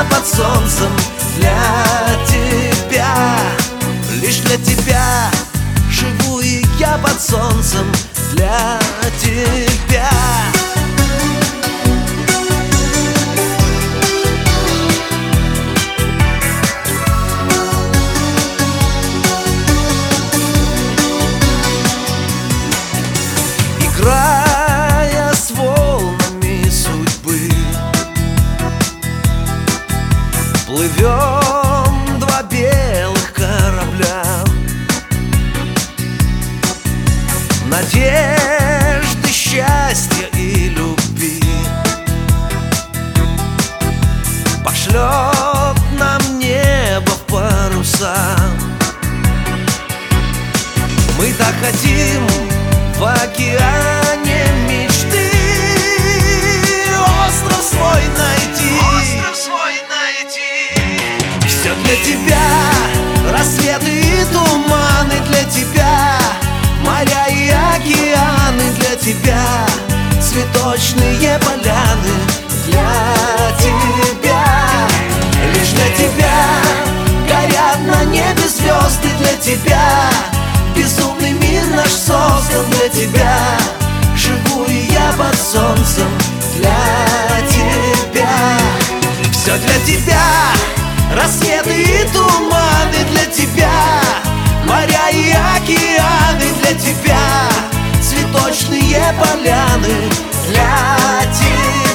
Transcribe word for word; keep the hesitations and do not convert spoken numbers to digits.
я под солнцем для тебя. Лишь для тебя живу и я под солнцем для тебя. Играя с волнами судьбы, плывем два белых корабля. Надежды, счастья и любви пошлет нам небо в паруса. Мы так хотим в океане мечты остров свой найти, остров свой найти. Все для тебя, рассветы и туманы для тебя, моря и океаны для тебя, цветочные поляны для тебя. Лишь для тебя горят на небе звезды для тебя. Безумный мир наш создан для тебя. Живу и я под солнцем для тебя. Все для тебя, рассветы и туманы для тебя, моря и океаны для тебя, цветочные поляны для тебя.